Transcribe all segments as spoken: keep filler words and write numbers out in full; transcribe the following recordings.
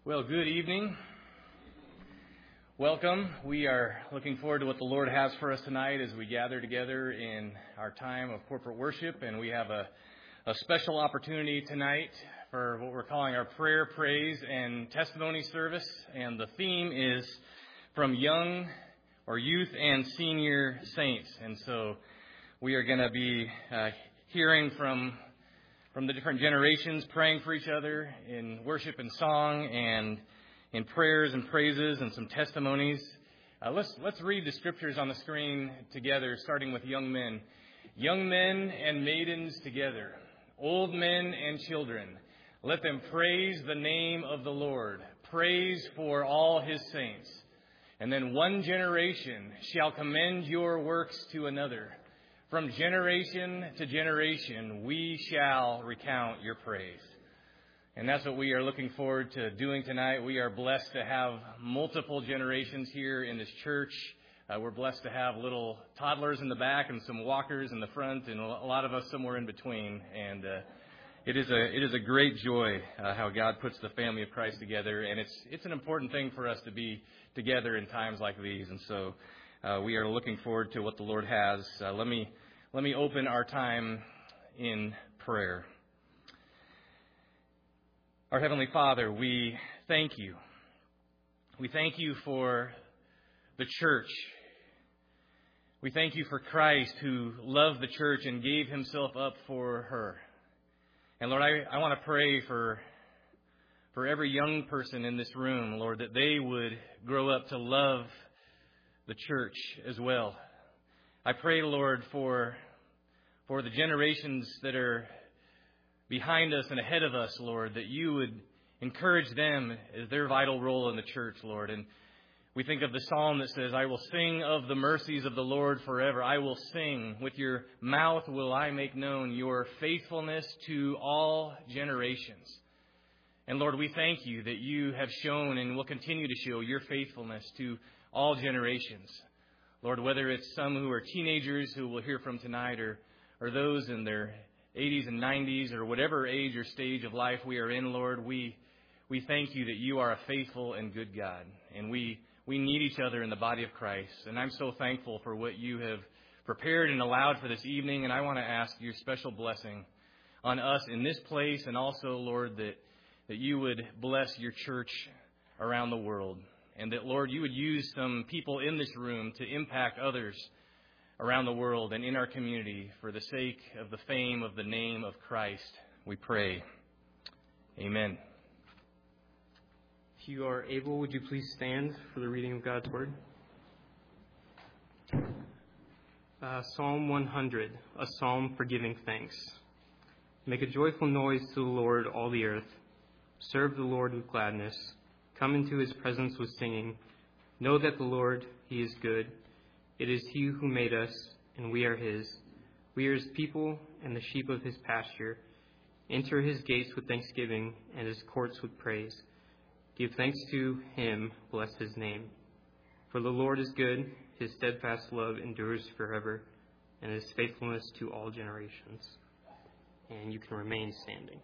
Well, good evening. Welcome. We are looking forward to what the Lord has for us tonight as we gather together in our time of corporate worship. And we have a, a special opportunity tonight for what we're calling our prayer, praise, and testimony service. And the theme is from young or youth and senior saints. And so we are going to be uh, hearing from from the different generations, praying for each other in worship and song and in prayers and praises and some testimonies. Uh, let's let's read the scriptures on the screen together, starting with young men. Young men and maidens together, old men and children, let them praise the name of the Lord. Praise for all his saints. And then one generation shall commend your works to another. From generation to generation, we shall recount your praise. And that's what we are looking forward to doing tonight. We are blessed to have multiple generations here in this church. Uh, we're blessed to have little toddlers in the back and some walkers in the front and a lot of us somewhere in between. And uh, it is a it is a great joy uh, how God puts the family of Christ together. And it's it's an important thing for us to be together in times like these. And so Uh, we are looking forward to what the Lord has. Uh, let me let me open our time in prayer. Our Heavenly Father, we thank you. We thank you for the church. We thank you for Christ who loved the church and gave himself up for her. And Lord, I, I want to pray for for every young person in this room, Lord, that they would grow up to love the church as well. I pray, Lord, for for the generations that are behind us and ahead of us, Lord, that you would encourage them as their vital role in the church, Lord. And we think of the psalm that says, I will sing of the mercies of the Lord forever. I will sing. With your mouth will I make known your faithfulness to all generations. And Lord, we thank you that you have shown and will continue to show your faithfulness to all generations. Lord, whether it's some who are teenagers who we'll hear from tonight or, or those in their eighties and nineties or whatever age or stage of life we are in, Lord, we we thank you that you are a faithful and good God. And we, we need each other in the body of Christ. And I'm so thankful for what you have prepared and allowed for this evening. And I want to ask your special blessing on us in this place. And also, Lord, that, that you would bless your church around the world. And that, Lord, you would use some people in this room to impact others around the world and in our community for the sake of the fame of the name of Christ, we pray. Amen. If you are able, would you please stand for the reading of God's Word? Uh, Psalm one hundred, a psalm for giving thanks. Make a joyful noise to the Lord, all the earth. Serve the Lord with gladness. Come into his presence with singing. Know that the Lord, he is good. It is he who made us, and we are his. We are his people and the sheep of his pasture. Enter his gates with thanksgiving and his courts with praise. Give thanks to him, bless his name. For the Lord is good, his steadfast love endures forever, and his faithfulness to all generations. And you can remain standing.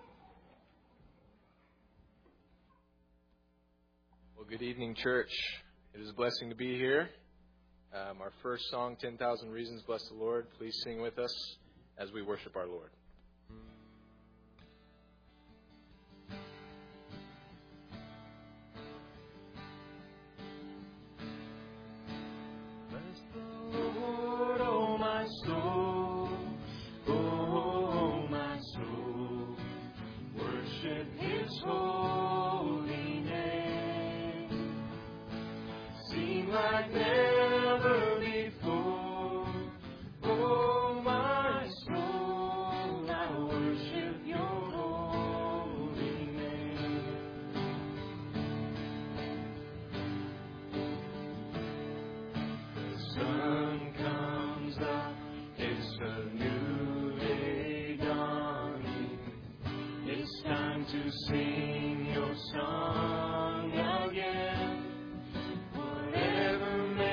Well, good evening, church. It is a blessing to be here. Um, our first song, ten thousand Reasons, Bless the Lord. Please sing with us as we worship our Lord. Bless the Lord, oh my soul, oh my soul, worship his holy name. Sing like never before, oh my soul, I worship your holy name. The sun comes up, it's a new day dawning. It's time to sing your song again. Whatever may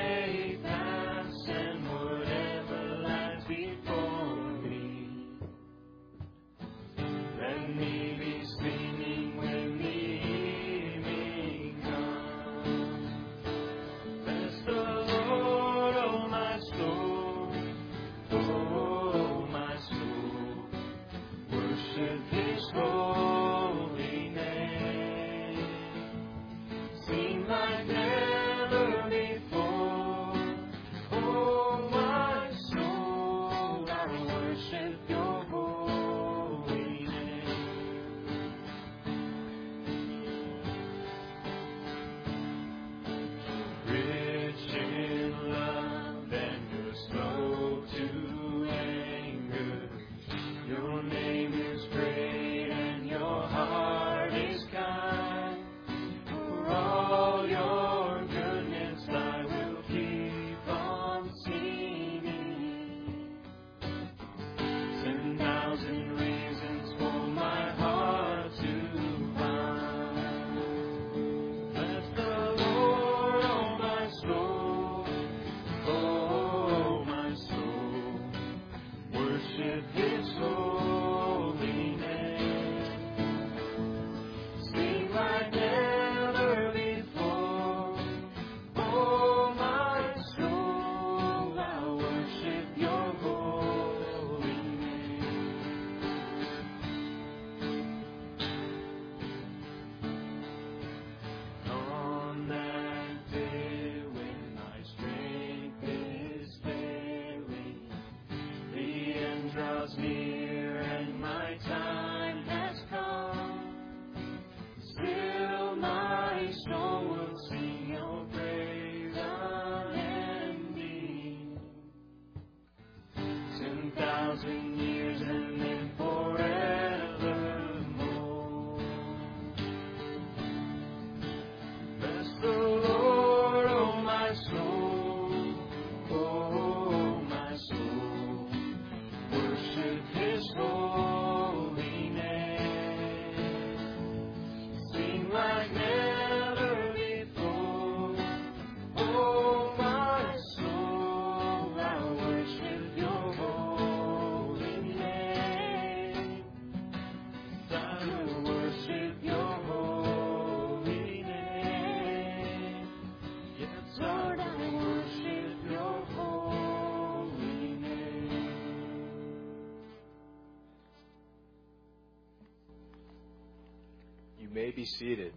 be seated.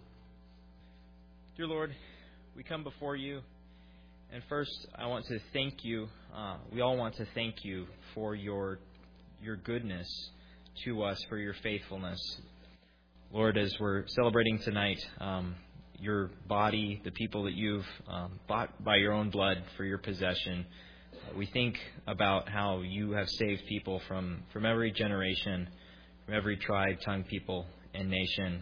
Dear Lord, we come before you, and first I want to thank you. Uh, we all want to thank you for your your goodness to us, for your faithfulness. Lord, as we're celebrating tonight, um, your body, the people that you've um, bought by your own blood for your possession, uh, we think about how you have saved people from, from every generation, from every tribe, tongue, people, and nation.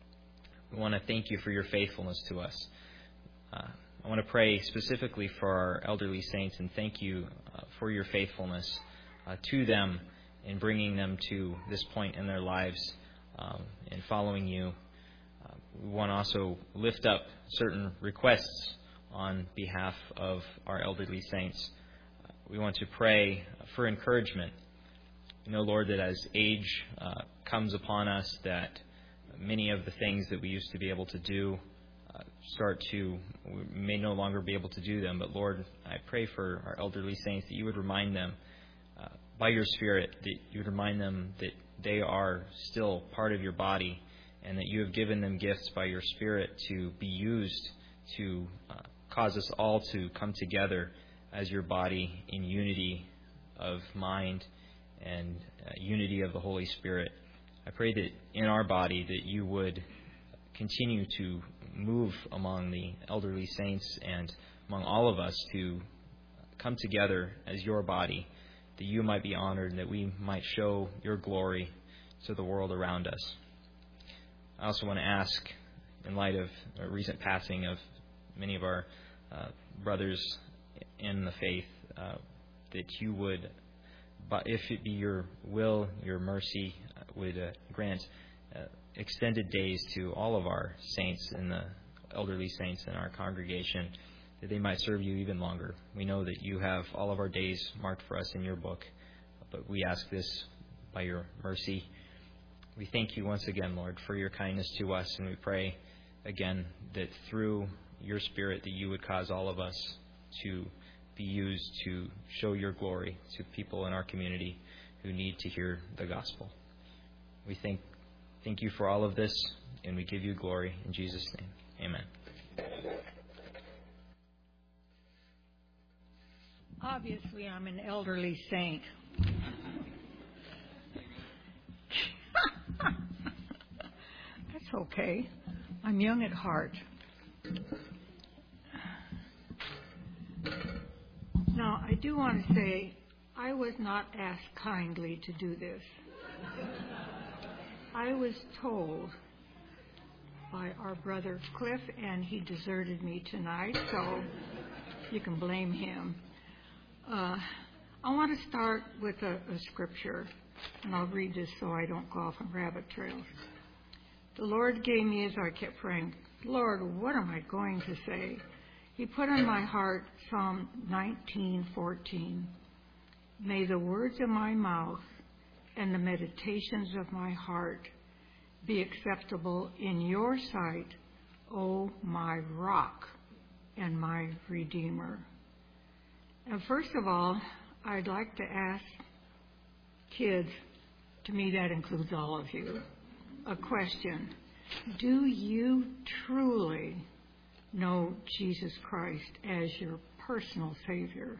We want to thank you for your faithfulness to us. Uh, I want to pray specifically for our elderly saints and thank you uh, for your faithfulness uh, to them in bringing them to this point in their lives um, and following you. Uh, we want to also lift up certain requests on behalf of our elderly saints. Uh, we want to pray for encouragement. You know, Lord, that as age uh, comes upon us, that many of the things that we used to be able to do uh, start to, we may no longer be able to do them. But Lord, I pray for our elderly saints that you would remind them uh, by your Spirit, that you would remind them that they are still part of your body and that you have given them gifts by your Spirit to be used to uh, cause us all to come together as your body in unity of mind and uh, unity of the Holy Spirit. I pray that in our body that you would continue to move among the elderly saints and among all of us to come together as your body, that you might be honored and that we might show your glory to the world around us. I also want to ask, in light of a recent passing of many of our uh, brothers in the faith, uh, that you would, but if it be your will, your mercy, uh, would uh, grant uh, extended days to all of our saints and the elderly saints in our congregation, that they might serve you even longer. We know that you have all of our days marked for us in your book, but we ask this by your mercy. We thank you once again, Lord, for your kindness to us, and we pray again that through your Spirit that you would cause all of us to be used to show your glory to people in our community who need to hear the gospel. We thank thank you for all of this, and we give you glory in Jesus' name. Amen. Obviously, I'm an elderly saint. That's okay. I'm young at heart. Now, I do want to say I was not asked kindly to do this. I was told by our brother Cliff, and he deserted me tonight, so you can blame him. Uh, I want to start with a, a scripture, and I'll read this so I don't go off on rabbit trails. The Lord gave me, as I kept praying, Lord, what am I going to say? He put on my heart Psalm nineteen fourteen. May the words of my mouth and the meditations of my heart be acceptable in your sight, O my rock and my redeemer. And first of all, I'd like to ask kids, to me that includes all of you, a question. Do you truly know Jesus Christ as your personal Savior?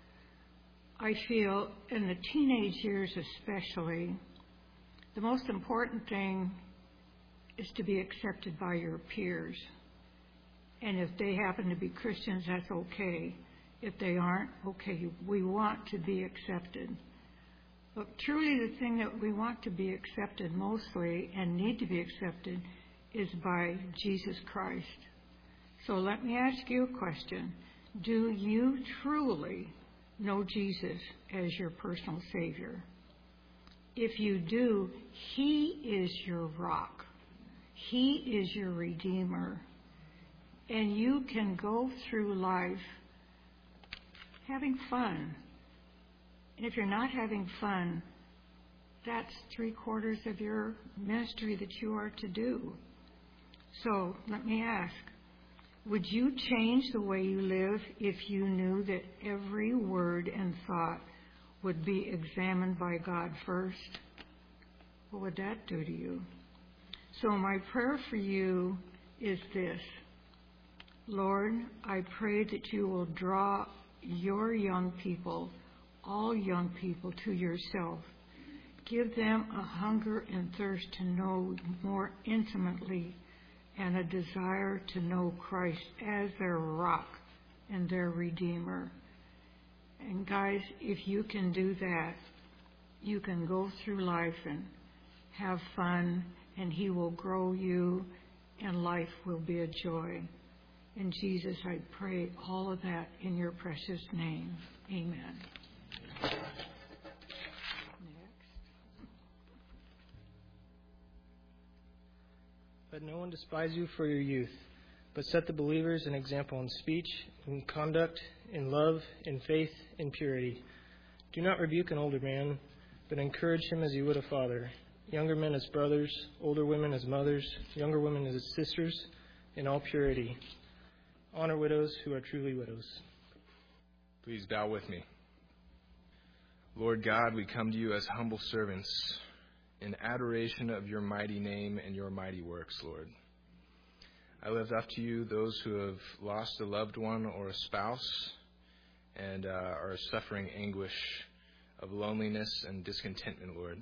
I feel in the teenage years especially, the most important thing is to be accepted by your peers. And if they happen to be Christians, that's okay. If they aren't, okay, we want to be accepted. But truly the thing that we want to be accepted mostly and need to be accepted is by Jesus Christ. So let me ask you a question. Do you truly know Jesus as your personal Savior? If you do, He is your rock. He is your Redeemer. And you can go through life having fun. And if you're not having fun, that's three quarters of your ministry that you are to do. So let me ask, would you change the way you live if you knew that every word and thought would be examined by God first? What would that do to you? So my prayer for you is this. Lord, I pray that you will draw your young people, all young people, to yourself. Give them a hunger and thirst to know more intimately and a desire to know Christ as their rock and their Redeemer. And guys, if you can do that, you can go through life and have fun, and He will grow you, and life will be a joy. In Jesus, I pray all of that in your precious name. Amen. Next. Let no one despise you for your youth, but set the believers an example in speech, in conduct, in love, in faith, in purity. Do not rebuke an older man, but encourage him as you would a father. Younger men as brothers, older women as mothers, younger women as sisters, in all purity. Honor widows who are truly widows. Please bow with me. Lord God, we come to you as humble servants in adoration of your mighty name and your mighty works, Lord. I lift up to you those who have lost a loved one or a spouse and uh, are suffering anguish of loneliness and discontentment, Lord.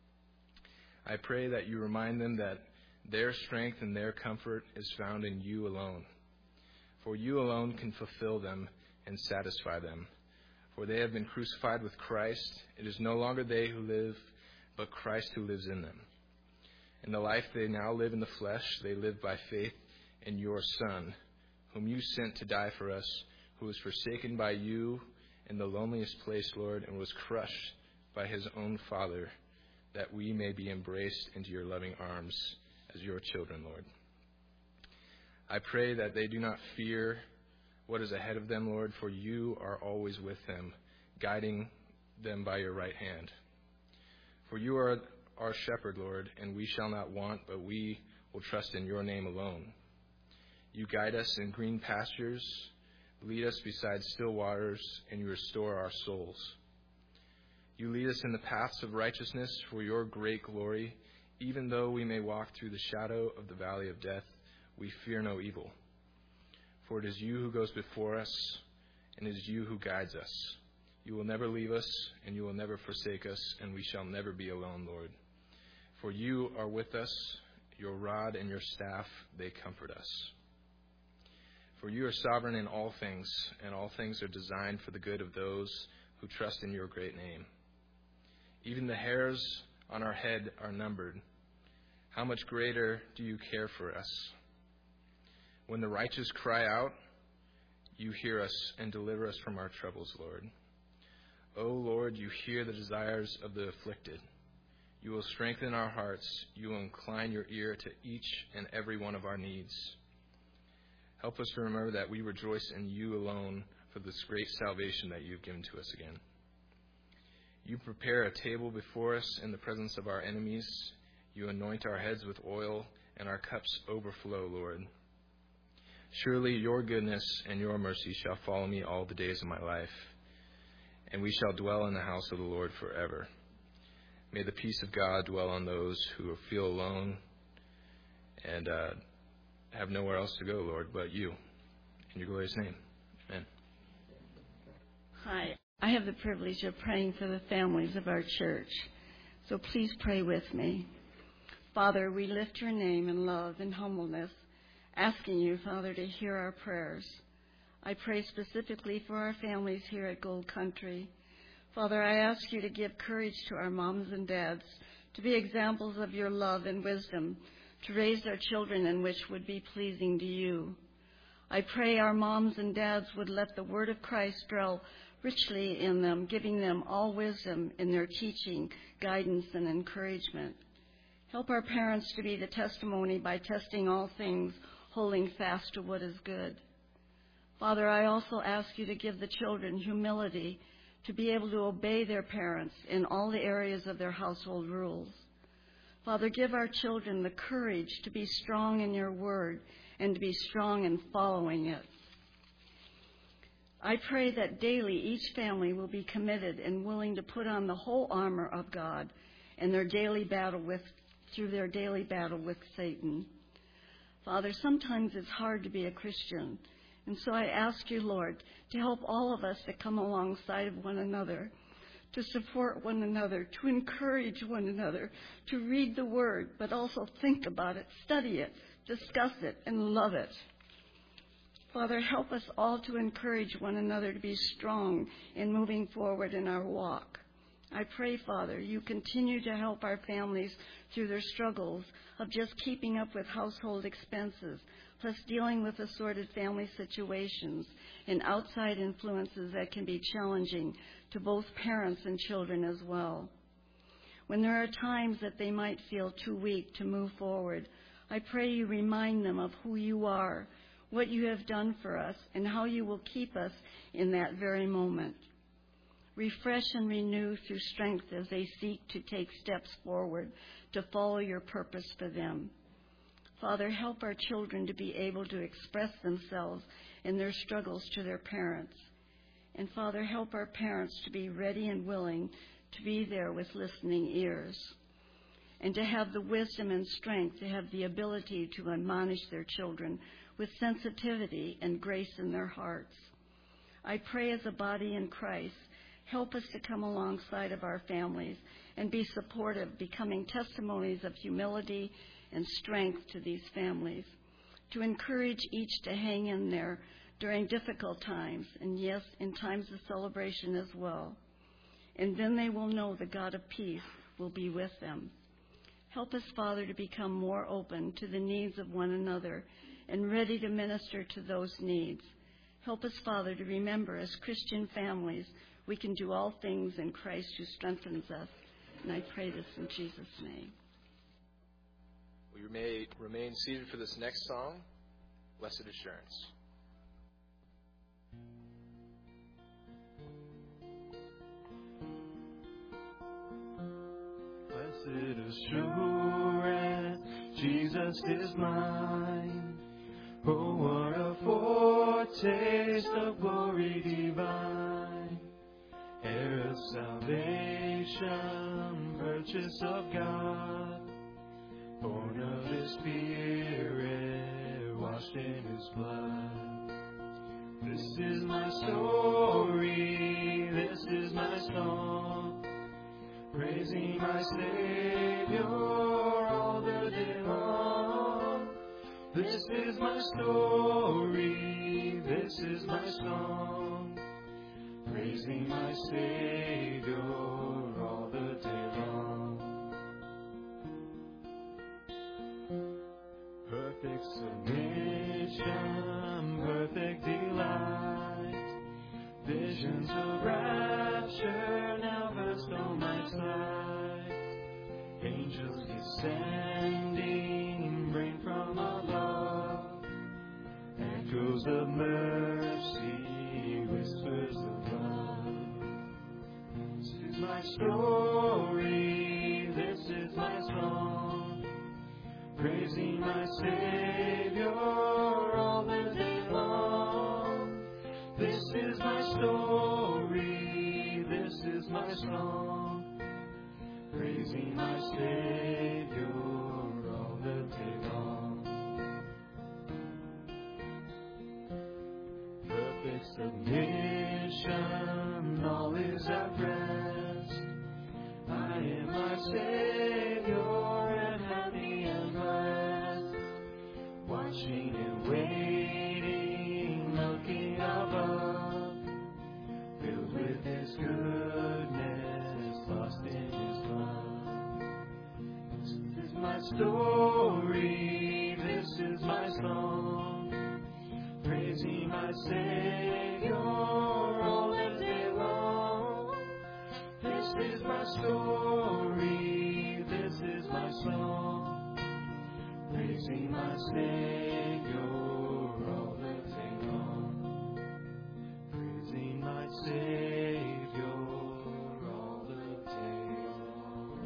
I pray that you remind them that their strength and their comfort is found in you alone. For you alone can fulfill them and satisfy them. For they have been crucified with Christ. It is no longer they who live, but Christ who lives in them. In the life they now live in the flesh, they live by faith in your Son, whom you sent to die for us, who was forsaken by you in the loneliest place, Lord, and was crushed by his own Father, that we may be embraced into your loving arms as your children, Lord. I pray that they do not fear what is ahead of them, Lord, for you are always with them, guiding them by your right hand. For you are our shepherd, Lord, and we shall not want, but we will trust in your name alone. You guide us in green pastures, lead us beside still waters, and you restore our souls. You lead us in the paths of righteousness for your great glory. Even though we may walk through the shadow of the valley of death, we fear no evil. For it is you who goes before us, and it is you who guides us. You will never leave us, and you will never forsake us, and we shall never be alone, Lord. For you are with us, your rod and your staff, they comfort us. For you are sovereign in all things, and all things are designed for the good of those who trust in your great name. Even the hairs on our head are numbered. How much greater do you care for us? When the righteous cry out, you hear us and deliver us from our troubles, Lord. O Lord, you hear the desires of the afflicted. You will strengthen our hearts. You will incline your ear to each and every one of our needs. Help us to remember that we rejoice in you alone for this great salvation that you've given to us again. You prepare a table before us in the presence of our enemies. You anoint our heads with oil, and our cups overflow, Lord. Surely your goodness and your mercy shall follow me all the days of my life, and we shall dwell in the house of the Lord forever. May the peace of God dwell on those who feel alone and uh, have nowhere else to go, Lord, but you. In your glorious name, amen. Hi. I have the privilege of praying for the families of our church, so please pray with me. Father, we lift your name in love and humbleness, asking you, Father, to hear our prayers. I pray specifically for our families here at Gold Country. Father, I ask you to give courage to our moms and dads to be examples of your love and wisdom, to raise their children in which would be pleasing to you. I pray our moms and dads would let the word of Christ dwell richly in them, giving them all wisdom in their teaching, guidance, and encouragement. Help our parents to be the testimony by testing all things, holding fast to what is good. Father, I also ask you to give the children humility to be able to obey their parents in all the areas of their household rules. Father, give our children the courage to be strong in your word and to be strong in following it. I pray that daily each family will be committed and willing to put on the whole armor of God in their daily battle with through their daily battle with Satan. Father, sometimes it's hard to be a Christian, and so I ask you, Lord, to help all of us to come alongside of one another, to support one another, to encourage one another, to read the Word, but also think about it, study it, discuss it, and love it. Father, help us all to encourage one another to be strong in moving forward in our walk. I pray, Father, you continue to help our families through their struggles of just keeping up with household expenses, plus dealing with assorted family situations and outside influences that can be challenging to both parents and children as well. When there are times that they might feel too weak to move forward, I pray you remind them of who you are, what you have done for us, and how you will keep us in that very moment. Refresh and renew through strength as they seek to take steps forward to follow your purpose for them. Father, help our children to be able to express themselves in their struggles to their parents. And Father, help our parents to be ready and willing to be there with listening ears, and to have the wisdom and strength to have the ability to admonish their children with sensitivity and grace in their hearts. I pray as a body in Christ, help us to come alongside of our families and be supportive, becoming testimonies of humility and strength to these families, to encourage each to hang in there during difficult times, and yes, in times of celebration as well. And then they will know the God of peace will be with them. Help us, Father, to become more open to the needs of one another and ready to minister to those needs. Help us, Father, to remember as Christian families, we can do all things in Christ who strengthens us. And I pray this in Jesus' name. We may remain seated for this next song, Blessed Assurance. Blessed assurance, Jesus is mine. Oh, what a foretaste of glory divine, heir of salvation, purchase of God, born of His Spirit, washed in His blood. This is my story, this is my song, praising my Savior all the day long. This is my story, this is my song, praising my Savior all the day long. Perfect submission, perfect delight, visions of rapture now burst on my sight. Angels descending, bring from above echoes of mercy, whispers of love. This is my story, this is my song, praising my Savior all the day long. This is my story, this is my song, praising my Savior all the day long. Perfect submission, all is at rest. I am my Savior and happy and blessed, watching and waiting, looking above, filled with His goodness, lost in His love. This is my story, this is my song, praising my Savior all the day long. This is my story, this is my song, praising my Savior all the day long. Praising my Savior all the day long.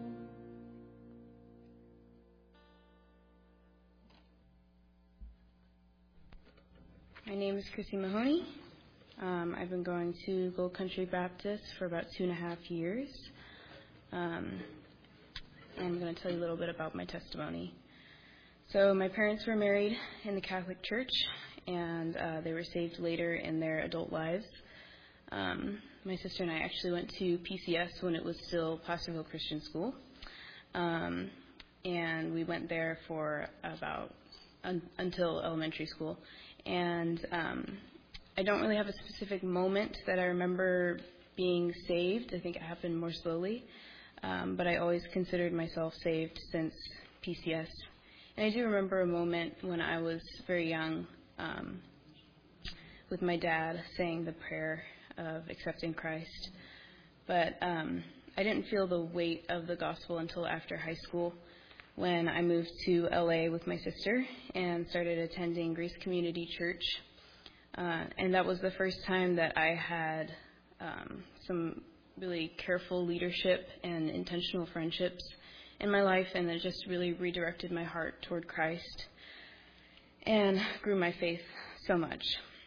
My name is Chrissy Mahoney. Um, I've been going to Gold Country Baptist for about two and a half years. Um, and I'm going to tell you a little bit about my testimony. So my parents were married in the Catholic Church, and uh, they were saved later in their adult lives. Um, my sister and I actually went to P C S when it was still Placerville Christian School, um, and we went there for about un- until elementary school. And um, I don't really have a specific moment that I remember being saved. I think it happened more slowly, um, but I always considered myself saved since P C S. And I do remember a moment when I was very young, um, with my dad saying the prayer of accepting Christ. But um, I didn't feel the weight of the gospel until after high school, when I moved to L A with my sister and started attending Grace Community Church. Uh, and that was the first time that I had um, some really careful leadership and intentional friendships in my life, and it just really redirected my heart toward Christ and grew my faith so much.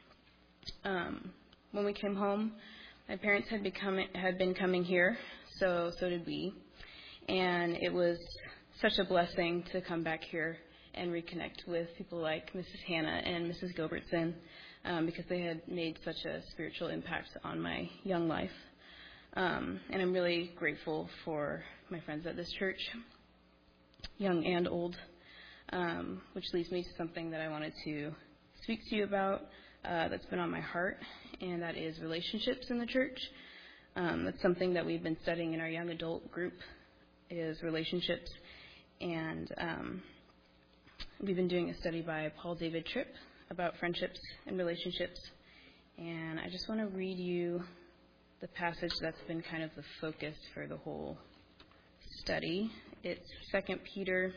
Um, when we came home, my parents had, become, had been coming here, so so did we. And it was such a blessing to come back here and reconnect with people like Missus Hannah and Missus Gilbertson, um, because they had made such a spiritual impact on my young life. Um, and I'm really grateful for my friends at this church, young and old, um, which leads me to something that I wanted to speak to you about uh, that's been on my heart, and that is relationships in the church. Um, that's something that we've been studying in our young adult group, is relationships. And um, we've been doing a study by Paul David Tripp about friendships and relationships. And I just want to read you the passage that's been kind of the focus for the whole study. It's Second Peter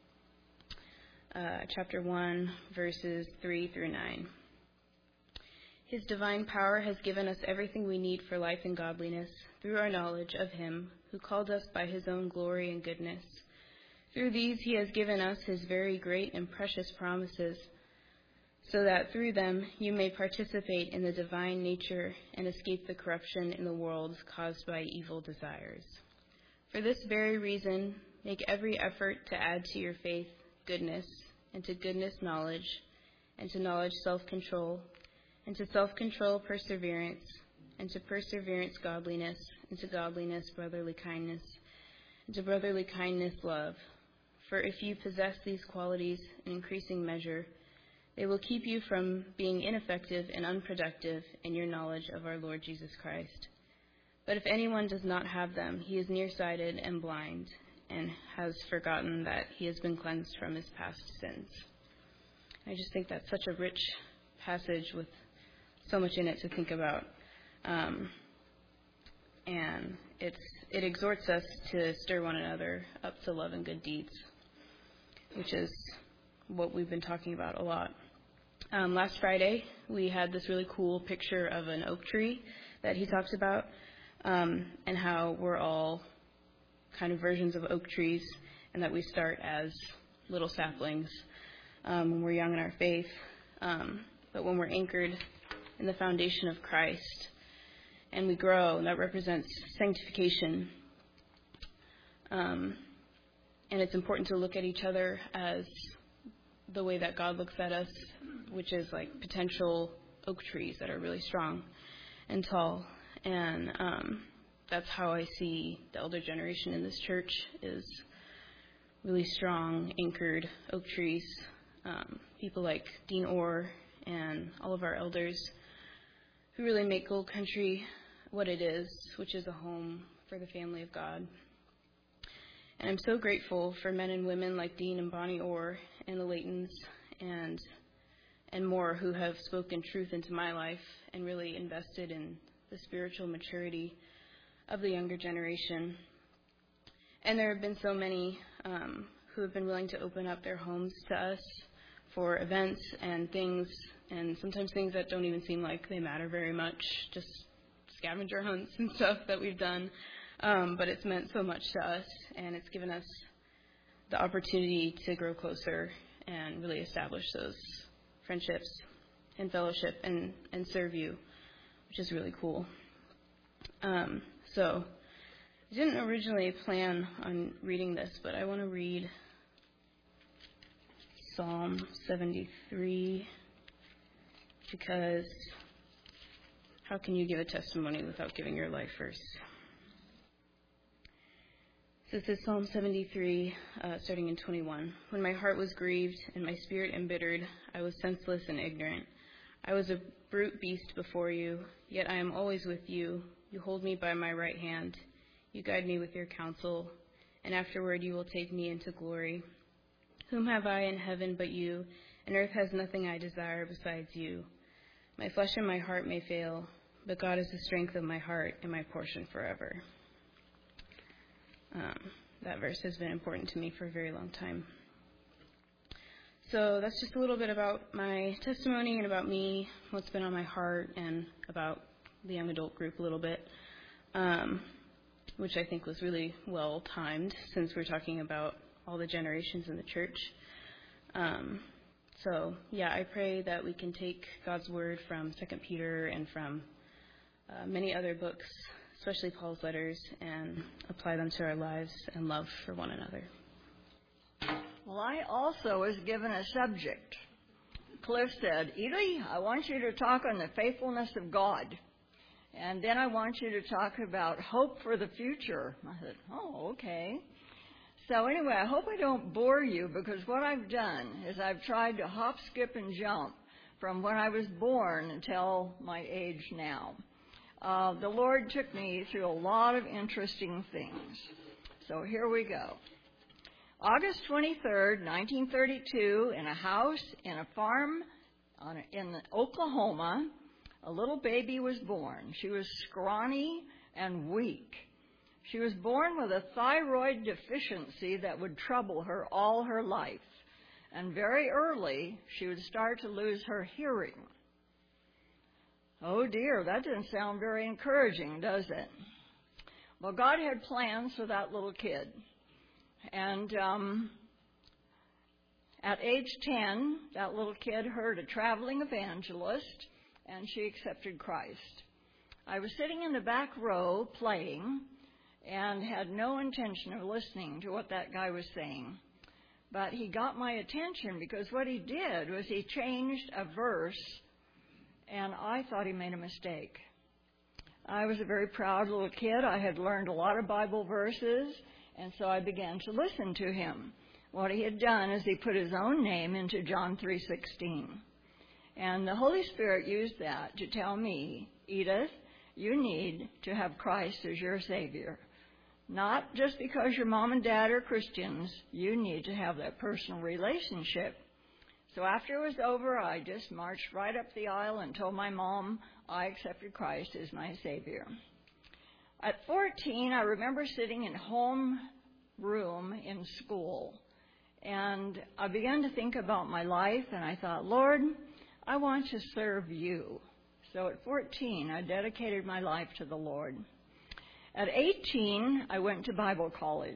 uh, chapter one, verses three through nine. His divine power has given us everything we need for life and godliness through our knowledge of him who called us by his own glory and goodness. Through these he has given us his very great and precious promises, so that through them you may participate in the divine nature and escape the corruption in the world caused by evil desires. For this very reason, make every effort to add to your faith goodness, and to goodness knowledge, and to knowledge self-control, and to self-control perseverance, and to perseverance godliness, and to godliness brotherly kindness, and to brotherly kindness love. For if you possess these qualities in increasing measure, they will keep you from being ineffective and unproductive in your knowledge of our Lord Jesus Christ. But if anyone does not have them, he is nearsighted and blind, and has forgotten that he has been cleansed from his past sins. I just think that's such a rich passage with so much in it to think about. Um, and it's it exhorts us to stir one another up to love and good deeds, which is what we've been talking about a lot. Um, last Friday, we had this really cool picture of an oak tree that he talks about, um, and how we're all kind of versions of oak trees, and that we start as little saplings um, when we're young in our faith. Um, but when we're anchored in the foundation of Christ and we grow, that represents sanctification. Um, and it's important to look at each other as the way that God looks at us, which is like potential oak trees that are really strong and tall. And um, that's how I see the elder generation in this church, is really strong, anchored oak trees. Um, people like Dean Orr and all of our elders who really make Gold Country what it is, which is a home for the family of God. And I'm so grateful for men and women like Dean and Bonnie Orr and the Laytons and and more who have spoken truth into my life and really invested in the spiritual maturity of the younger generation. And there have been so many um, who have been willing to open up their homes to us for events and things, and sometimes things that don't even seem like they matter very much, just scavenger hunts and stuff that we've done. Um, but it's meant so much to us, and it's given us the opportunity to grow closer and really establish those friendships and fellowship and, and serve you, which is really cool. Um, so I didn't originally plan on reading this, but I want to read Psalm seventy-three, because how can you give a testimony without giving your life first? So this is Psalm seventy-three, uh, starting in twenty-one. When my heart was grieved and my spirit embittered, I was senseless and ignorant. I was a brute beast before you, yet I am always with you. You hold me by my right hand. You guide me with your counsel, and afterward you will take me into glory. Whom have I in heaven but you, and earth has nothing I desire besides you. My flesh and my heart may fail, but God is the strength of my heart and my portion forever. Um, that verse has been important to me for a very long time. So that's just a little bit about my testimony and about me, what's been on my heart, and about the young adult group a little bit, um, which I think was really well timed since we're talking about all the generations in the church. Um, so, yeah, I pray that we can take God's word from Second Peter and from uh, many other books, especially Paul's letters, and apply them to our lives and love for one another. Well, I also was given a subject. Cliff said, Ely, I want you to talk on the faithfulness of God. And then I want you to talk about hope for the future. I said, oh, okay. So anyway, I hope I don't bore you, because what I've done is I've tried to hop, skip, and jump from when I was born until my age now. Uh, the Lord took me through a lot of interesting things. So here we go. August twenty-third, nineteen thirty-two, in a house in a farm on a, in Oklahoma, a little baby was born. She was scrawny and weak. She was born with a thyroid deficiency that would trouble her all her life. And very early, she would start to lose her hearing. Oh dear, that doesn't sound very encouraging, does it? Well, God had plans for that little kid. And um, at age ten, that little kid heard a traveling evangelist, and she accepted Christ. I was sitting in the back row playing and had no intention of listening to what that guy was saying. But he got my attention because what he did was he changed a verse, and I thought he made a mistake. I was a very proud little kid. I had learned a lot of Bible verses, and so I began to listen to him. What he had done is he put his own name into John three sixteen. And the Holy Spirit used that to tell me, Edith, you need to have Christ as your Savior. Not just because your mom and dad are Christians, you need to have that personal relationship. So after it was over, I just marched right up the aisle and told my mom I accepted Christ as my Savior. At fourteen, I remember sitting in home room in school, and I began to think about my life, and I thought, Lord, I want to serve you. So at fourteen, I dedicated my life to the Lord. At eighteen, I went to Bible college,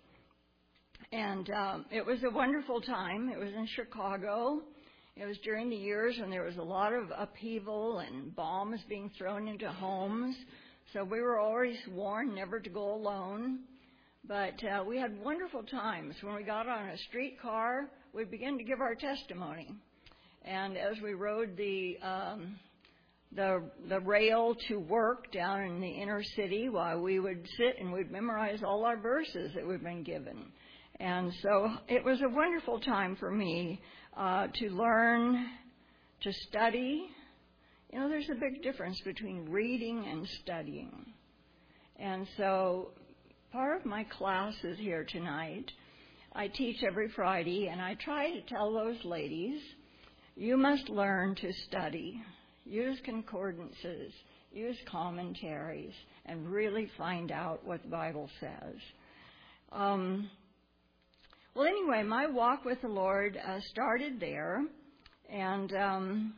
and um, it was a wonderful time. It was in Chicago. It was during the years when there was a lot of upheaval and bombs being thrown into homes. So we were always warned never to go alone. But uh, we had wonderful times. When we got on a streetcar, we began to give our testimony. And as we rode the um, the the rail to work down in the inner city, while we would sit and we'd memorize all our verses that we'd been given. And so it was a wonderful time for me uh, to learn, to study. You know, there's a big difference between reading and studying. And so part of my class is here tonight. I teach every Friday, and I try to tell those ladies, you must learn to study. Use concordances, use commentaries, and really find out what the Bible says. Um, well, anyway, my walk with the Lord uh, started there, and um,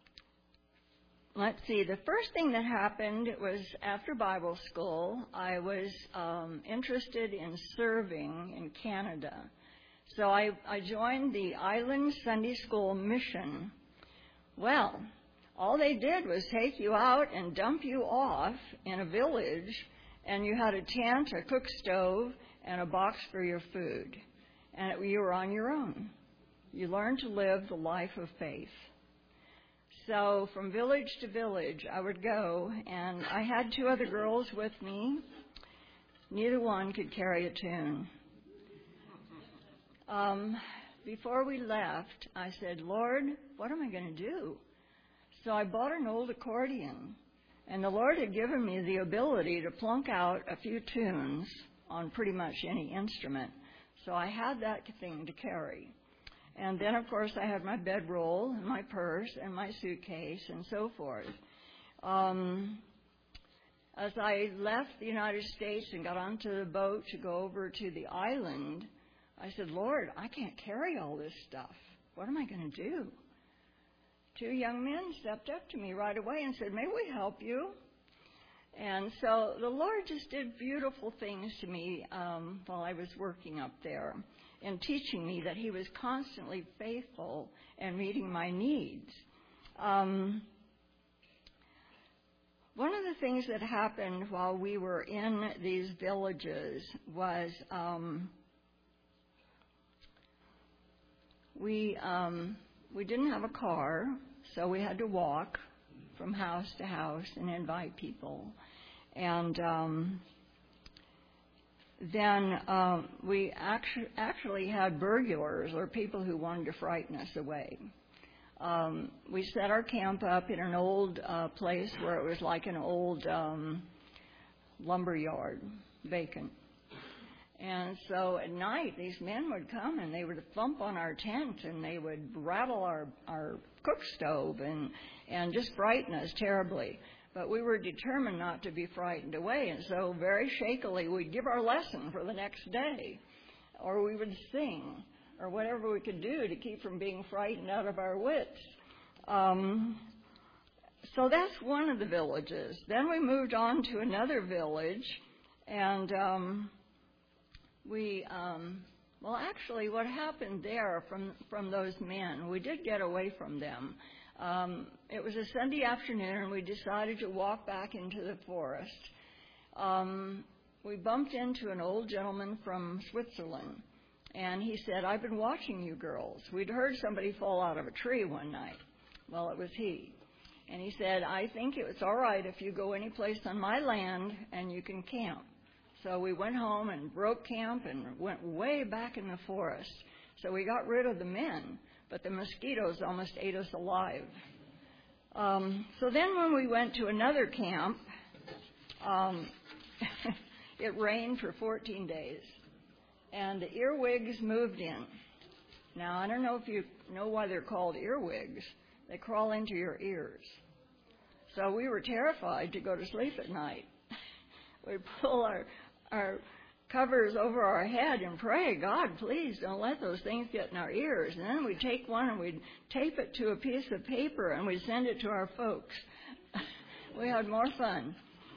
let's see, the first thing that happened was after Bible school, I was um, interested in serving in Canada. So I, I joined the Island Sunday School Mission. Well, all they did was take you out and dump you off in a village, And you had a tent, a cook stove, and a box for your food. And it, you were on your own. You learned to live the life of faith. So from village to village, I would go, and I had two other girls with me. Neither one could carry a tune. Um, before we left, I said, Lord, what am I going to do? So I bought an old accordion, and the Lord had given me the ability to plunk out a few tunes on pretty much any instrument. So I had that thing to carry. And then, of course, I had my bedroll and my purse and my suitcase and so forth. Um, as I left the United States and got onto the boat to go over to the island, I said, Lord, I can't carry all this stuff. What am I going to do? Two young men stepped up to me right away and said, may we help you? And so the Lord just did beautiful things to me um, while I was working up there and teaching me that he was constantly faithful and meeting my needs. Um, one of the things that happened while we were in these villages was um, we um, we didn't have a car, so we had to walk from house to house and invite people. And um, then um, we actu- actually had burglars or people who wanted to frighten us away. Um, we set our camp up in an old uh, place where it was like an old um, lumber yard, vacant. And so at night, these men would come and they would thump on our tent and they would rattle our, our cook stove and, and just frighten us terribly. But we were determined not to be frightened away. And so very shakily, we'd give our lesson for the next day. Or we would sing or whatever we could do to keep from being frightened out of our wits. Um, so that's one of the villages. Then we moved on to another village. And um, we, um, well, actually, what happened there from, from those men, we did get away from them. Um, it was a Sunday afternoon, and we decided to walk back into the forest. Um, we bumped into an old gentleman from Switzerland, and he said, I've been watching you girls. We'd heard somebody fall out of a tree one night. Well, it was he. And he said, I think it's all right if you go any place on my land and you can camp. So we went home and broke camp and went way back in the forest. So we got rid of the men. But the mosquitoes almost ate us alive. Um, so then when we went to another camp, um, it rained for fourteen days. And the earwigs moved in. Now, I don't know if you know why they're called earwigs. They crawl into your ears. So we were terrified to go to sleep at night. We'd pull our, our covers over our head and pray, God, please don't let those things get in our ears. And then we'd take one and we'd tape it to a piece of paper and we'd send it to our folks. We had more fun.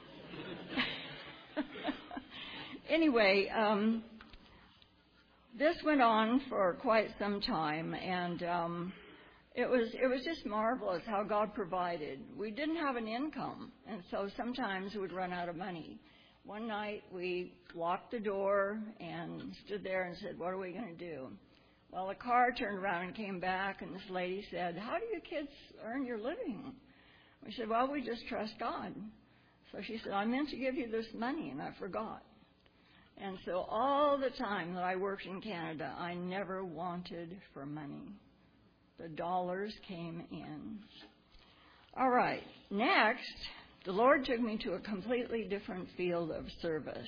Anyway, um, this went on for quite some time, and um, it was it was just marvelous how God provided. We didn't have an income, and so sometimes we would run out of money. One night we locked the door and stood there and said, what are we going to do? Well, the car turned around and came back, and this lady said, how do you kids earn your living? We said, well, we just trust God. So she said, I meant to give you this money, and I forgot. And so all the time that I worked in Canada, I never wanted for money. The dollars came in. All right, next, the Lord took me to a completely different field of service.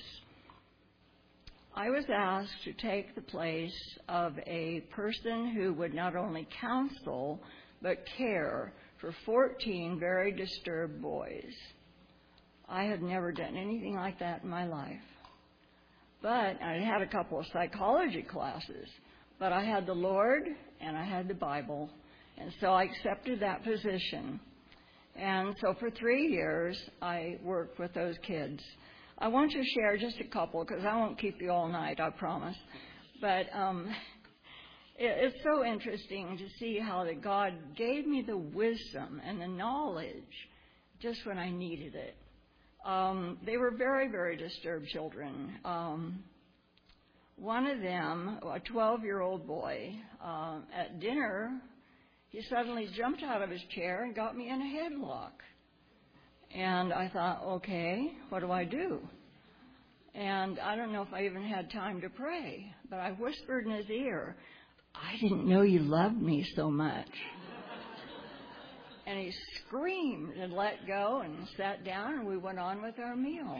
I was asked to take the place of a person who would not only counsel, but care for fourteen very disturbed boys. I had never done anything like that in my life. But I had a couple of psychology classes. But I had the Lord and I had the Bible. And so I accepted that position. And so for three years, I worked with those kids. I want to share just a couple because I won't keep you all night, I promise. But um, it, it's so interesting to see how that God gave me the wisdom and the knowledge just when I needed it. Um, they were very, very disturbed children. Um, one of them, a twelve-year-old boy, uh, at dinner, he suddenly jumped out of his chair and got me in a headlock. And I thought, okay, what do I do? And I don't know if I even had time to pray, but I whispered in his ear, I didn't know you loved me so much. And he screamed and let go and sat down, and we went on with our meal.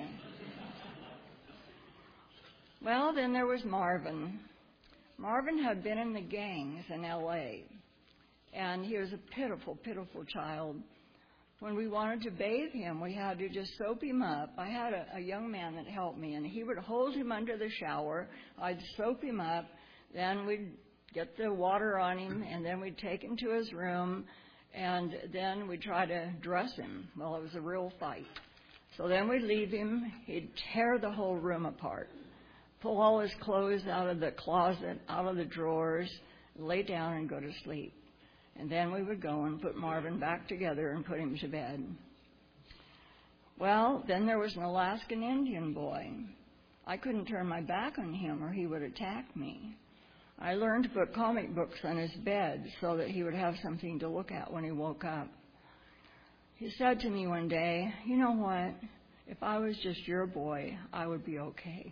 Well, then there was Marvin. Marvin had been in the gangs in L A, and he was a pitiful, pitiful child. When we wanted to bathe him, we had to just soap him up. I had a, a young man that helped me, and he would hold him under the shower. I'd soap him up, then we'd get the water on him, and then we'd take him to his room, and then we'd try to dress him. Well, it was a real fight. So then we'd leave him. He'd tear the whole room apart, pull all his clothes out of the closet, out of the drawers, lay down and go to sleep. And then we would go and put Marvin back together and put him to bed. Well, then there was an Alaskan Indian boy. I couldn't turn my back on him or he would attack me. I learned to put comic books on his bed so that he would have something to look at when he woke up. He said to me one day, you know what? If I was just your boy, I would be okay.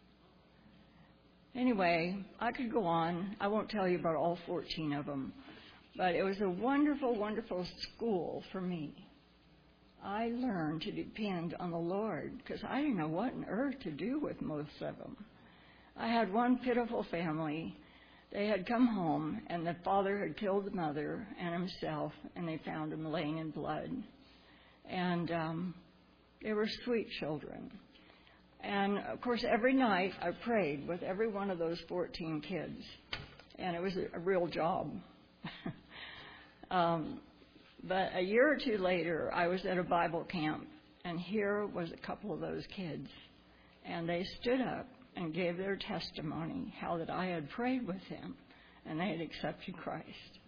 Anyway, I could go on. I won't tell you about all fourteen of them. But it was a wonderful, wonderful school for me. I learned to depend on the Lord because I didn't know what on earth to do with most of them. I had one pitiful family. They had come home, and the father had killed the mother and himself, and they found him laying in blood. And um, they were sweet children. And, of course, every night I prayed with every one of those fourteen kids, and it was a, a real job. um, but a year or two later, I was at a Bible camp, and here was a couple of those kids, and they stood up and gave their testimony, how that I had prayed with them, and they had accepted Christ.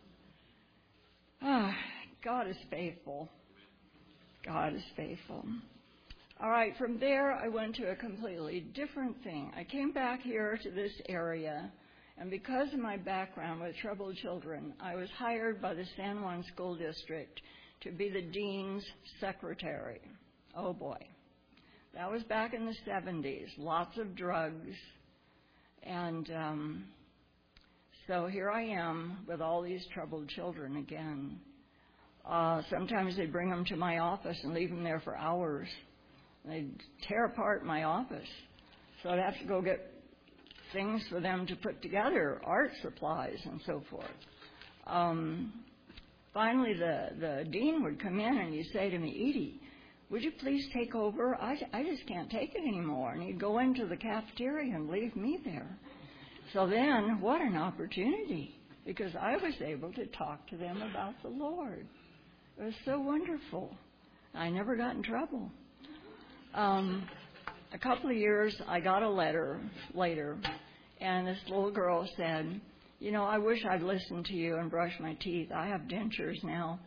Ah, God is faithful. God is faithful. All right, from there, I went to a completely different thing. I came back here to this area, and because of my background with troubled children, I was hired by the San Juan School District to be the dean's secretary. Oh, boy. That was back in the seventies, lots of drugs. And um, so here I am with all these troubled children again. Uh, sometimes they'd bring them to my office and leave them there for hours. They'd tear apart my office. So I'd have to go get things for them to put together, art supplies and so forth. Um, finally, the, the dean would come in and he'd say to me, Edie, would you please take over? I, I just can't take it anymore. And he'd go into the cafeteria and leave me there. So then, what an opportunity, because I was able to talk to them about the Lord. It was so wonderful. I never got in trouble. Um, a couple of years, I got a letter later, and this little girl said, you know, I wish I'd listened to you and brushed my teeth. I have dentures now.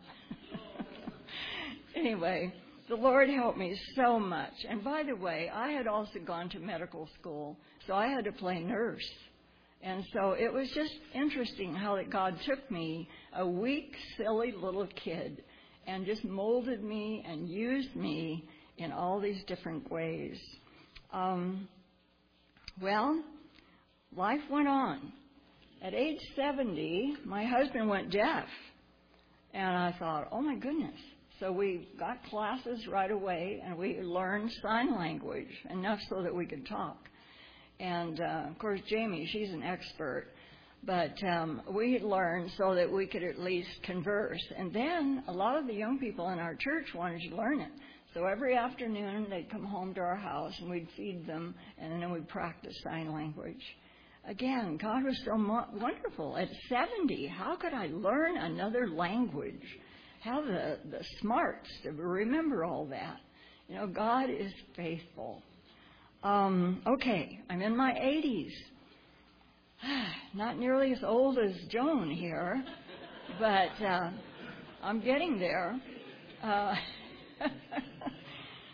Anyway, the Lord helped me so much. And by the way, I had also gone to medical school, so I had to play nurse. And so it was just interesting how that God took me, a weak, silly little kid, and just molded me and used me in all these different ways. Um, well, life went on. At age seventy, my husband went deaf. And I thought, oh, my goodness. So we got classes right away, and we learned sign language, enough so that we could talk. And, uh, of course, Jamie, she's an expert. But um, we learned so that we could at least converse. And then a lot of the young people in our church wanted to learn it. So every afternoon, they'd come home to our house, and we'd feed them, and then we'd practice sign language. Again, God was so mo- wonderful. At seventy, how could I learn another language? Have the, the smarts to remember all that. You know, God is faithful. Um, okay, I'm in my eighties. Not nearly as old as Joan here, but uh, I'm getting there. Uh,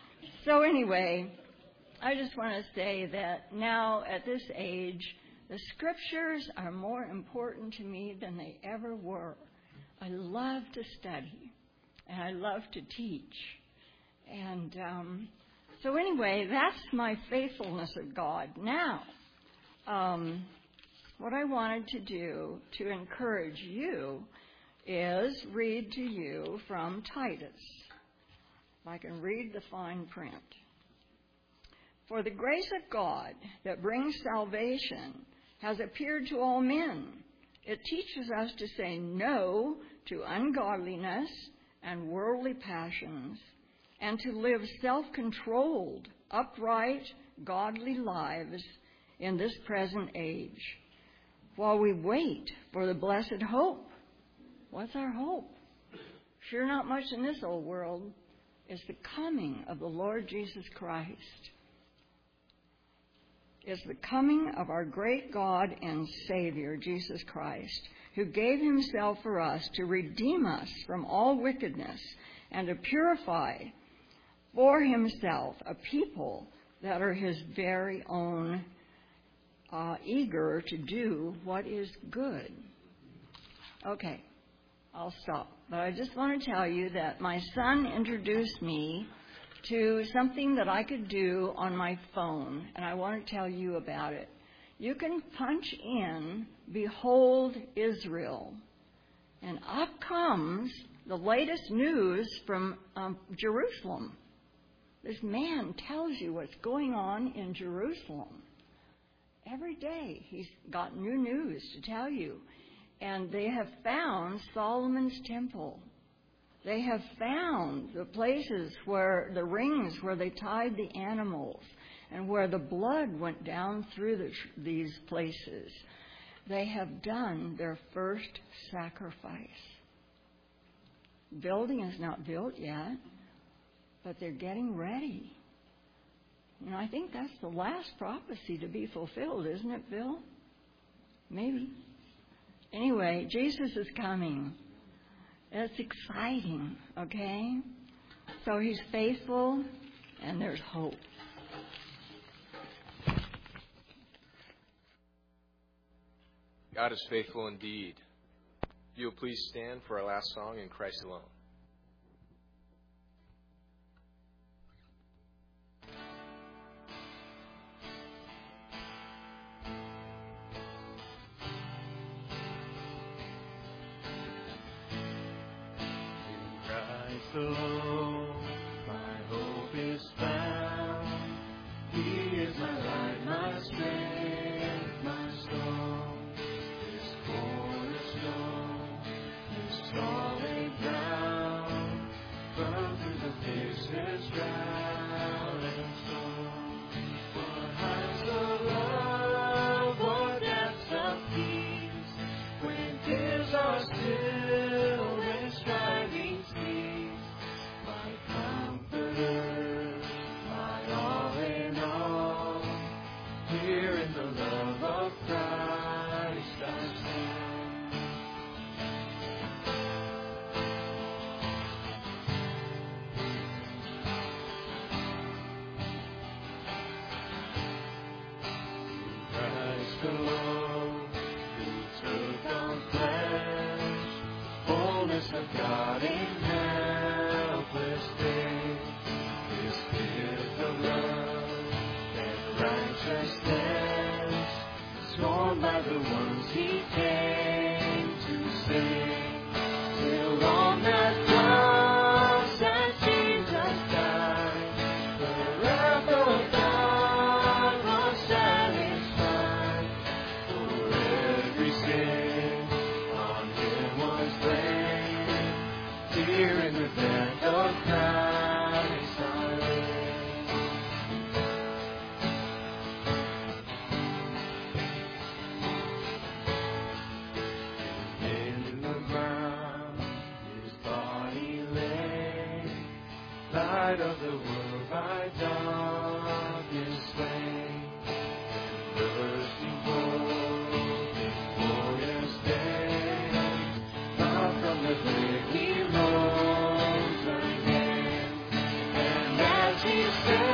So anyway, I just want to say that now at this age, the scriptures are more important to me than they ever were. I love to study, and I love to teach. And um, so anyway, that's my faithfulness of God. Now, um, what I wanted to do to encourage you is read to you from Titus. If I can read the fine print. For the grace of God that brings salvation has appeared to all men. It teaches us to say no to ungodliness and worldly passions, and to live self-controlled, upright, godly lives in this present age, while we wait for the blessed hope. What's our hope? Sure not much in this old world. It's the coming of the Lord Jesus Christ. Is the coming of our great God and Savior, Jesus Christ, who gave himself for us to redeem us from all wickedness and to purify for himself a people that are his very own, uh, eager to do what is good. Okay, I'll stop. But I just want to tell you that my son introduced me to something that I could do on my phone, and I want to tell you about it. You can punch in, Behold Israel, and up comes the latest news from um, Jerusalem. This man tells you what's going on in Jerusalem. Every day he's got new news to tell you. And they have found Solomon's temple. They have found the places where the rings where they tied the animals and where the blood went down through the, these places. They have done their first sacrifice. Building is not built yet, but they're getting ready. And I think that's the last prophecy to be fulfilled, isn't it, Bill? Maybe. Anyway, Jesus is coming. It's exciting, okay? So he's faithful, and there's hope. God is faithful indeed. If you'll please stand for our last song, In Christ Alone. Alone, my hope is found. He is my light, my strength, my song. This cornerstone, this solid ground, firm through the fiercest drought and storm. What heights of love, what depths of peace, when tears are still and striving cease. Of God in helpless faith, His gift of love and righteousness, scorned by the ones He came to save, till on that cross as Jesus died, the wrath of God was satisfied, for every sin on Him was laid. Here in the death of Christ I live. In the ground His body lay, light of the world by darkness slain, and bursting forth in glorious day, not from the grave He rose again, and as He said.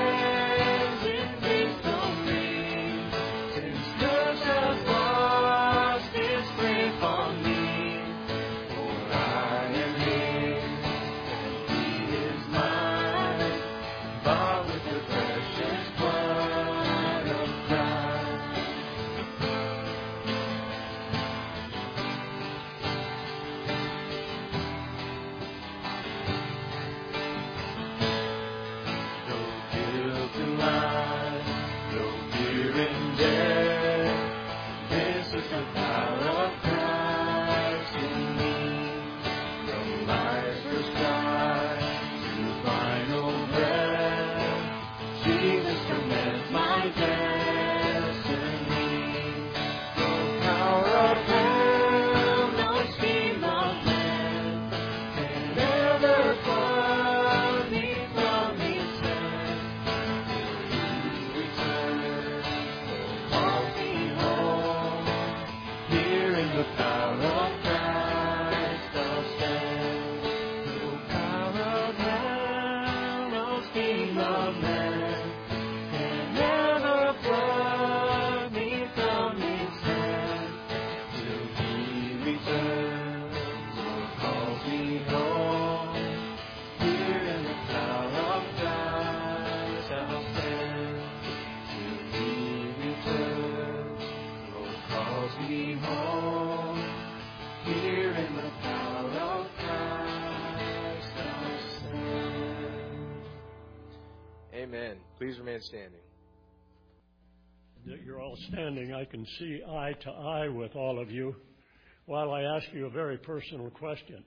Amen. Please remain standing. That you're all standing, I can see eye to eye with all of you while I ask you a very personal question.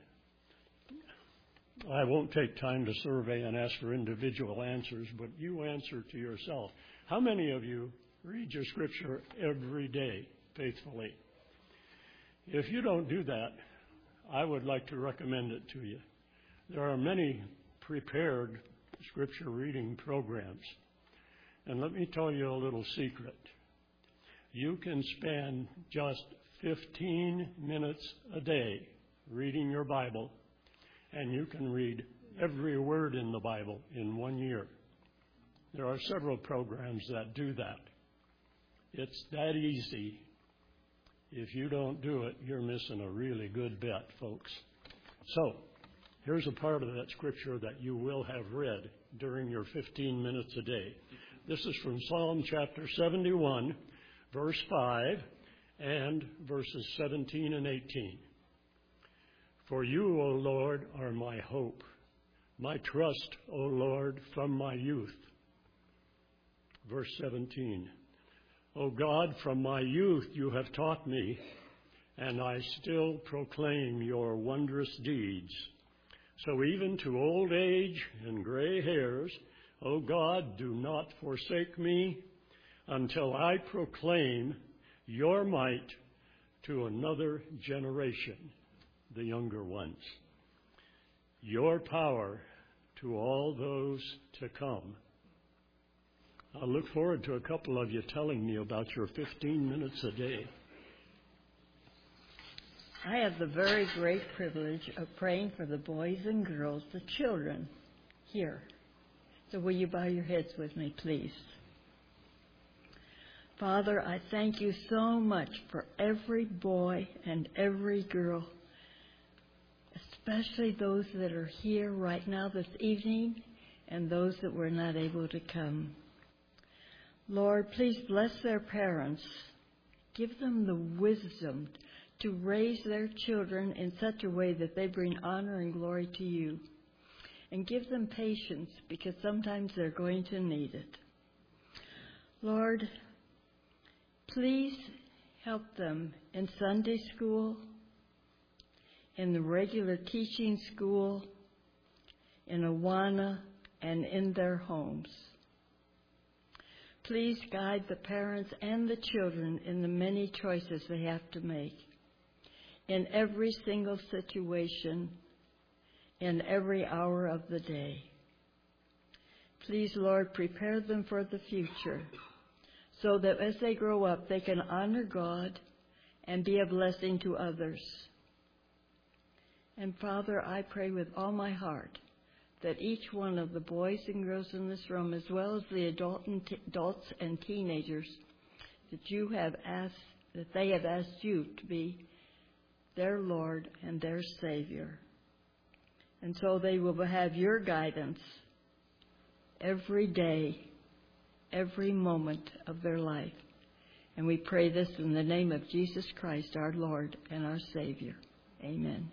I won't take time to survey and ask for individual answers, but you answer to yourself. How many of you read your scripture every day faithfully? If you don't do that, I would like to recommend it to you. There are many prepared scripture reading programs. And let me tell you a little secret. You can spend just fifteen minutes a day reading your Bible, and you can read every word in the Bible in one year. There are several programs that do that. It's that easy. If you don't do it, you're missing a really good bet, folks. So, here's a part of that scripture that you will have read during your fifteen minutes a day. This is from Psalm chapter seventy-one, verse five, and verses seventeen and eighteen. For you, O Lord, are my hope, my trust, O Lord, from my youth. Verse seventeen. O God, from my youth you have taught me, and I still proclaim your wondrous deeds. So even to old age and gray hairs, O God, do not forsake me until I proclaim your might to another generation, the younger ones, your power to all those to come. I look forward to a couple of you telling me about your fifteen minutes a day. I have the very great privilege of praying for the boys and girls, the children here. So will you bow your heads with me, please? Father, I thank you so much for every boy and every girl, especially those that are here right now this evening and those that were not able to come. Lord, please bless their parents. Give them the wisdom to raise their children in such a way that they bring honor and glory to you. And give them patience, because sometimes they're going to need it. Lord, please help them in Sunday school, in the regular teaching school, in Awana, and in their homes. Please guide the parents and the children in the many choices they have to make, in every single situation, in every hour of the day. Please, Lord, prepare them for the future so that as they grow up, they can honor God and be a blessing to others. And Father, I pray with all my heart that each one of the boys and girls in this room, as well as the adult and t- adults and teenagers, that you have asked, that they have asked you to be their Lord and their Savior. And so they will have your guidance every day, every moment of their life. And we pray this in the name of Jesus Christ, our Lord and our Savior. Amen.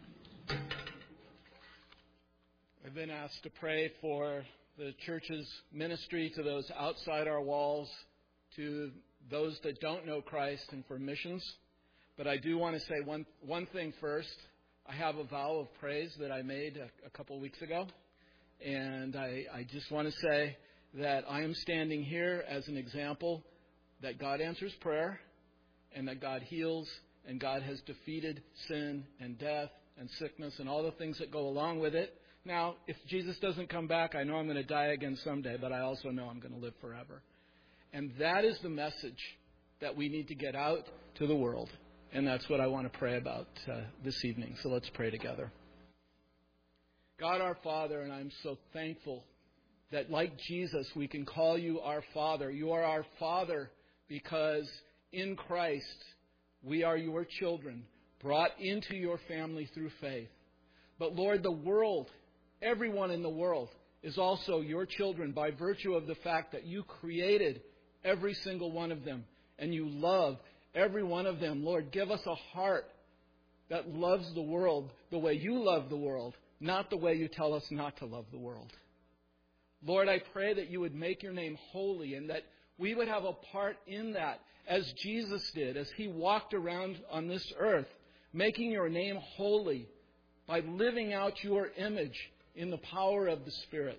I've been asked to pray for the church's ministry to those outside our walls, to those that don't know Christ, and for missions. But I do want to say one one thing first. I have a vow of praise that I made a, a couple weeks ago. And I, I just want to say that I am standing here as an example that God answers prayer and that God heals and God has defeated sin and death and sickness and all the things that go along with it. Now, if Jesus doesn't come back, I know I'm going to die again someday, but I also know I'm going to live forever. And that is the message that we need to get out to the world. And that's what I want to pray about uh, this evening. So let's pray together. God our Father, and I'm so thankful that like Jesus, we can call you our Father. You are our Father because in Christ we are your children, brought into your family through faith. But Lord, the world, everyone in the world is also your children by virtue of the fact that you created every single one of them and you love every one of them. Lord, give us a heart that loves the world the way you love the world, not the way you tell us not to love the world. Lord, I pray that you would make your name holy and that we would have a part in that as Jesus did, as he walked around on this earth, making your name holy by living out your image in the power of the Spirit.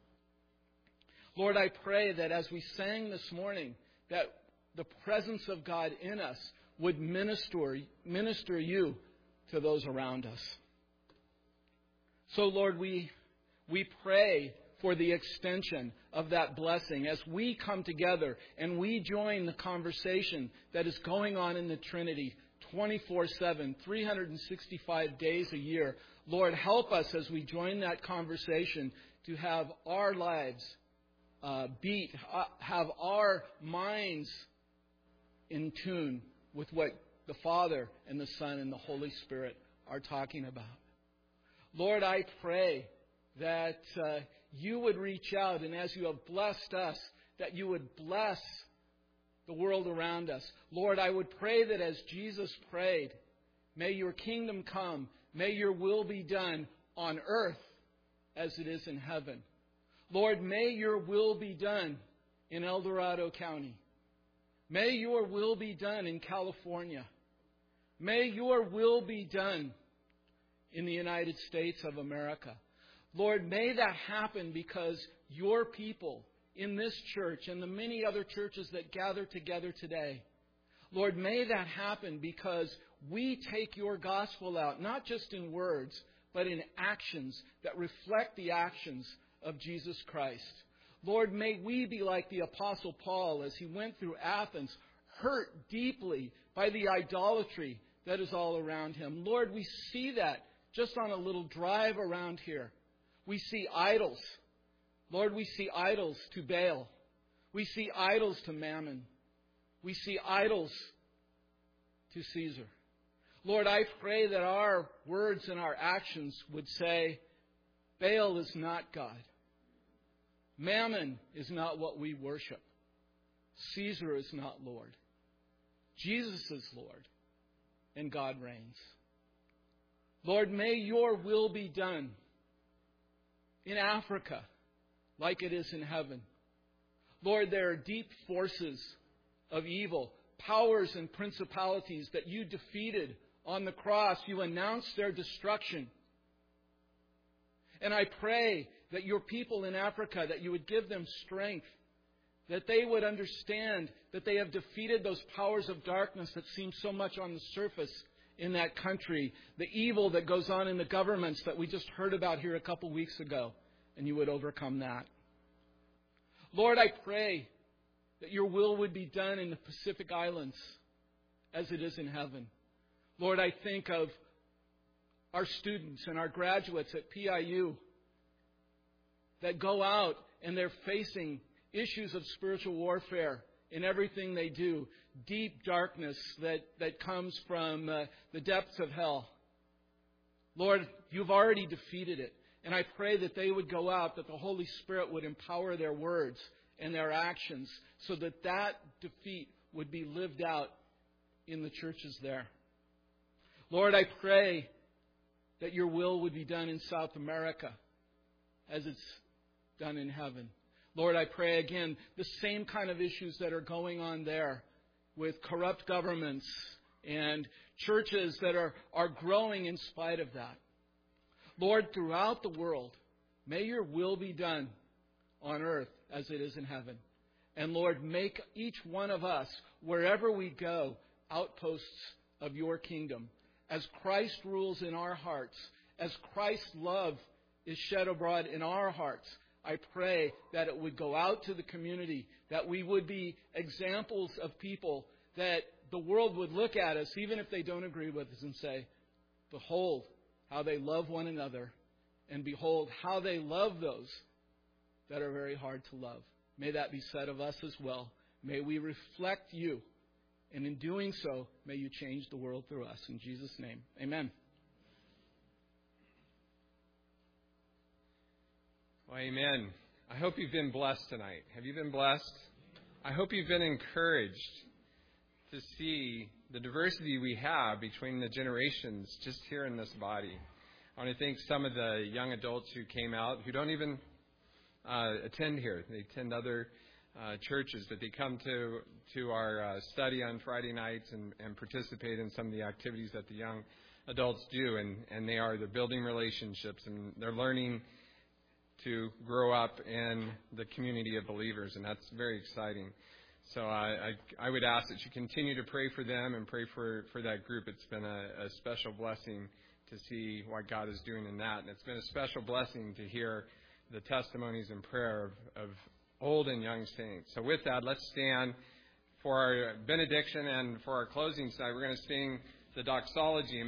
Lord, I pray that as we sang this morning, that the presence of God in us would minister, minister you to those around us. So, Lord, we, we pray for the extension of that blessing as we come together and we join the conversation that is going on in the Trinity twenty-four seven, three hundred sixty-five days a year. Lord, help us as we join that conversation to have our lives uh, beat, uh, have our minds in tune with what the Father and the Son and the Holy Spirit are talking about. Lord, I pray that uh, you would reach out, and as you have blessed us, that you would bless the world around us. Lord, I would pray that as Jesus prayed, may your kingdom come, may your will be done on earth as it is in heaven. Lord, may your will be done in El Dorado County. May your will be done in California. May your will be done in the United States of America. Lord, may that happen because your people in this church and the many other churches that gather together today, Lord, may that happen because we take your gospel out, not just in words, but in actions that reflect the actions of Jesus Christ. Lord, may we be like the Apostle Paul as he went through Athens, hurt deeply by the idolatry that is all around him. Lord, we see that just on a little drive around here. We see idols. Lord, we see idols to Baal. We see idols to Mammon. We see idols to Caesar. Lord, I pray that our words and our actions would say, Baal is not God. Mammon is not what we worship. Caesar is not Lord. Jesus is Lord, and God reigns. Lord, may your will be done in Africa like it is in heaven. Lord, there are deep forces of evil, powers and principalities that you defeated on the cross. You announced their destruction. And I pray that your people in Africa, that you would give them strength, that they would understand that they have defeated those powers of darkness that seem so much on the surface in that country, the evil that goes on in the governments that we just heard about here a couple weeks ago, and you would overcome that. Lord, I pray that your will would be done in the Pacific Islands as it is in heaven. Lord, I think of our students and our graduates at P I U that go out and they're facing issues of spiritual warfare in everything they do, deep darkness that, that comes from uh, the depths of hell. Lord, you've already defeated it. And I pray that they would go out, that the Holy Spirit would empower their words and their actions so that that defeat would be lived out in the churches there. Lord, I pray that your will would be done in South America as it's done in heaven. Lord, I pray again the same kind of issues that are going on there with corrupt governments and churches that are, are growing in spite of that. Lord, throughout the world, may your will be done on earth as it is in heaven. And Lord, make each one of us, wherever we go, outposts of your kingdom. As Christ rules in our hearts, as Christ's love is shed abroad in our hearts, I pray that it would go out to the community, that we would be examples of people, that the world would look at us, even if they don't agree with us, and say, behold how they love one another, and behold how they love those that are very hard to love. May that be said of us as well. May we reflect you, and in doing so, may you change the world through us. In Jesus' name, amen. Well, amen. I hope you've been blessed tonight. Have you been blessed? I hope you've been encouraged to see the diversity we have between the generations just here in this body. I want to thank some of the young adults who came out who don't even uh, attend here. They attend other uh, churches, but they come to to our uh, study on Friday nights and, and participate in some of the activities that the young adults do. And, and they are they're building relationships, and they're learning to grow up in the community of believers, and that's very exciting. So I, I, I would ask that you continue to pray for them and pray for, for that group. It's been a, a special blessing to see what God is doing in that. And it's been a special blessing to hear the testimonies and prayer of, of old and young saints. So with that, let's stand for our benediction, and for our closing side, we're going to sing the doxology.